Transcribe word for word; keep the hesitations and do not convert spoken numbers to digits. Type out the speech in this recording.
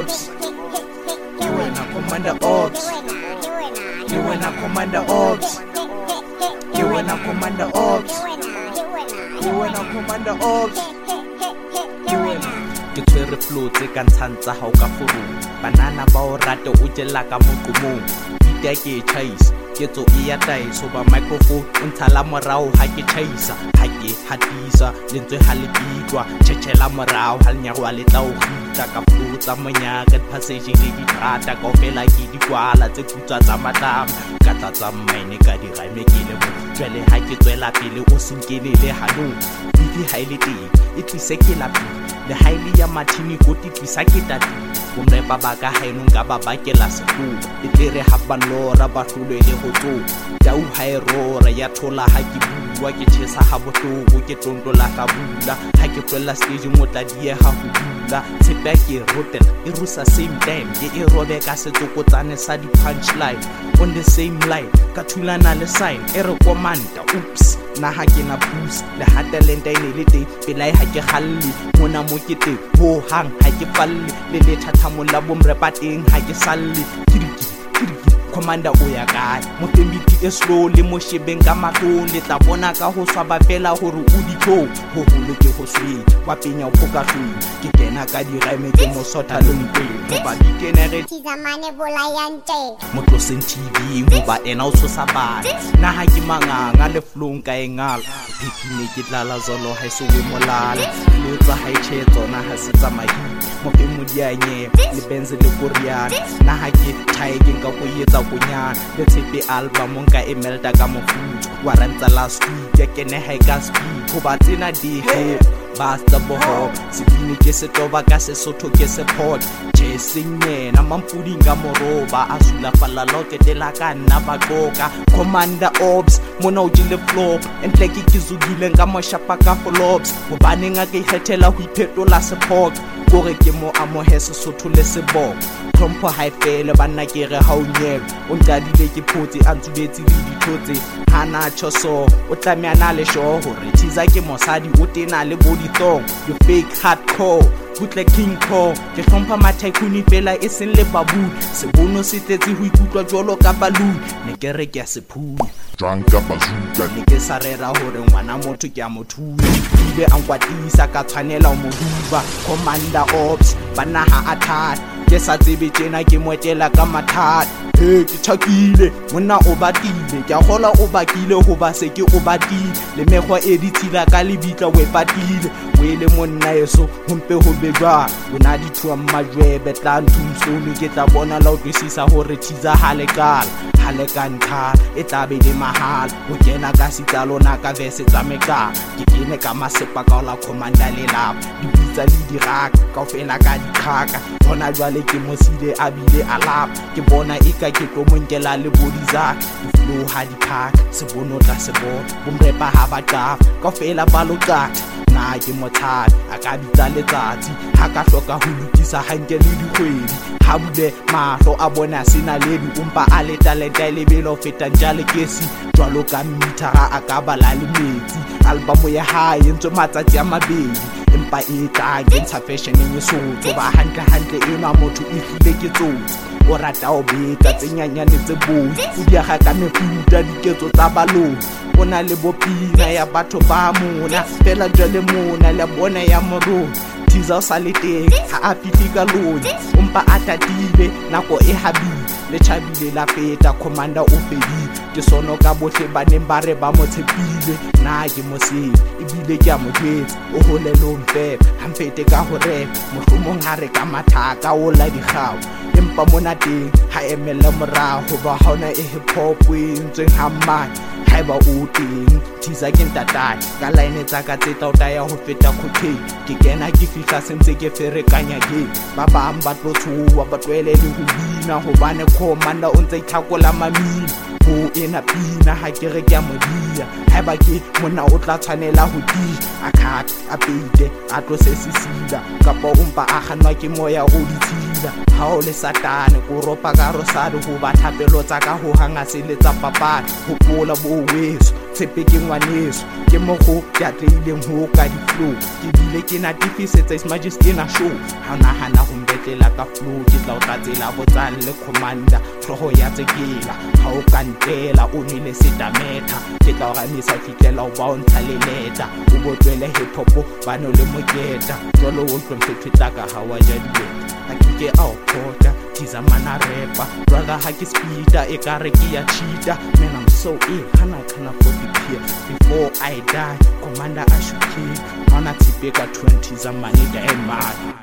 Ops. You wanna Commander Ops. You wanna Commander Ops. You wanna Commander Ops. You wanna Commander Ops. You wanna ke tshwere flow tse ka ntshantsa ha o ka forong banana ba o rate o jela ka moqomong ita ke chase ke tso e ya taiso ba microphone o nthala morao ha ke chaisa ha ke hatisa lentswe ha le bitwa tshela morao ha nya wa le tla o khita ka flow tsa monyaka passage le di trata ka fela ke di kwala tse kutsa tsa matama ka tla tsa mine ka di rhyme ke le mo tswele ha ke tswela pele o sinkele le hano bibi ha ile teng e tlise ke la le haili ya mathini koti tlisa ke tati bomre ba ba ka haeno nga ba bakela sekolo e tere ha ba lora ba hlole le go tso tau ha e rora ya thola ha ke bua ke tshesa ha bohloko ke tontola ka bula ha ke tswela stage motla die ha go bula tshepa ke rotel e rusa same time ke e robe ka setsokotsane sa di punchline on the same line ka thulana le sign e re komanda oops na ha ke na boost le ha talent ine le te pelai ha ke khalli mona mo ke te ho hang ha ke falle le le thathamola bomre pateng ha ke salle kiriki kiriki commander o ya kae mo fembiti e slow le mo shebeng ka matlong le tla bona ka ho swaba fela hore o di tlo ho holo ke ho swi wa penya o phoka swi ke kena ka di rhyme ke mo sotha le ntwe mo ba di kenere tizamane bolayante mo tloseng T V mo ba ena o tshosa bana na ha ke manganga le flow ka engala phipine ke tlala zolo ha se we molala le tsa ha che tsona ha se tsamaye mo pe mo dianye le benze le koreana na ha ke thaike nka go yetsa kunyana le tshepe album nka e melta ka mofuta wa rantsa last week ke ne ha ka speak go ba tsena di he basta boho sibini ke se toba ka se sotho ke se pot chasing yena mampudi nga moroba asula falla loke de la kana ba qoka commander ops mona o dile flop entle ke kizugile nga moshapa ka flops go baneng a ke khethela ho iphetola support gore ke mo amohe se sotho le sebo trompo high fele banna ke re ha o nyebe o ntadile ke photsi a ntsubetse le dithotse hana choso o tlameana le sho hore thiza ke mosadi o tena le body thong you fake hardcore butle king ko ke hlompha mathekuni fela e seng le babu se bono se tetse ho ikutlwa jolo ka balloon ne ke re ke a se phula jwang ka bazuka ne ke sa rera hore ngwana motho ke a mothula ile a nkwatisa ka tshwanela o moduba commander ops bana ha athata ke sa tsebe tjena ke moetela ka mathata he ke tshakile monna o batile ke a gola o bakile ho ba se ke o batile le mekgwa e ditshila ka lebitla we patile we le monna yeso hompe ho bejwa bona di thuwa mmajwebe tla nthuso le ke tla bona la o twisisa hore thiza hale kala hale kantha e tla be le mahala o kena ka sitalona ka vese tsa meka ke kene ka masepa ka la commander le lap di pizza le di rak ka ofela ka di khaka bona jwale ke mosile abile alap ke bona e ka ke tlo monkela le body zak di flow ha di pack se bono tla se bo bomrepa ha ba ka ka ofela ba lo ka na ke mothata a ka bitsa letsatsi ha ka hloka ho lokisa hanke le dikgwedi ha bule mahlo a bona sena le di umpa a le talent le belo feta njale kesi jwalo ka mithara a ka bala le metsi album ya hae ntse matsatsi a mabedi empa e tla ke ntsha fashion e sotho ba hantle hantle ena motho e hlile ke tsotsi o rata o beta tsenyanyane tse boi o di aga ka mefuta diketso tsa balong ona le bopina ya batho ba mona fela jwale mona le bona ya moro thiza sa le teng ha a fitika lone umpa atatile nako e habile le chabile la feta commander o fedile ke sono ka bohle ba neng ba re ba mo tshepile na ke moseng ebile ke a mo tshwetsa o hole lo mpe hampete ka ho rep mohlomong ha re ka mathaka o la di kgaو empa mona teng ha emela morago ba haona e hip hop e ntseng ha mai haiba o teng thiza ke ntatai ka line tsa ka tse tla o taya ho feta cocaine ke kena ke fihla sentse ke ferekanya ke ba bang ba tlo tshuwa ba twele le ho bina ho bane commander o ntse ithakola mamina ho ena pina ha ke re ke a modia haiba ke mona o tla tshwanela ho di akhat a peite a tlo se sisida kapa umpa a khanwa ke moya o ditshila ha o le satane ko ropa ka rosado ho ba thapelo tsa ka ho hanga se le tsa papadi ho pola bo weso tshepe ke ngwaneso ke mo go ke atleileng ho ka di-flow ke bile ke natifisetsa His Majesty na show ha o nahana ho mbetlela ka flow ke tla o tlatsela botsang le commander tlhoho ya tsekela ha o ka ntela o nwele setameta ke tla o ramisa o fitlela o ba o ntsha le leta o botlwele hip hop bano le moketa jalo o tlomphetla ka ha wa ja dibeta a ke a o phota tiza mana rapper brother ha ke speeder e ka re ke ya cheater man I'm so ill hana kana for the peer before I die commander I should kill mana tipe ka twenty za money die man